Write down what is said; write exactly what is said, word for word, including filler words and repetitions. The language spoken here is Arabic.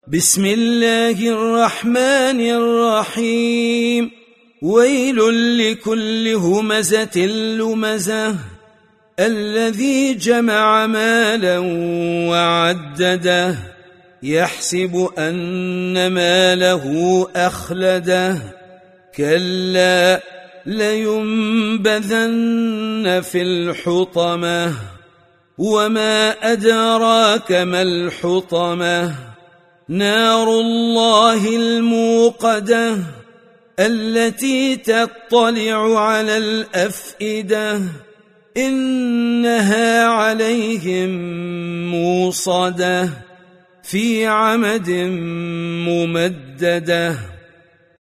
بسم الله الرحمن الرحيم. ويل لكل همزة لمزة الذي جمع مالا وعدده يحسب أن ماله أخلده كلا لينبذن في الحطمة وما أدراك ما الحطمة نار الله الموقدة التي تطلع على الأفئدة إنها عليهم موصدة في عمد ممددة.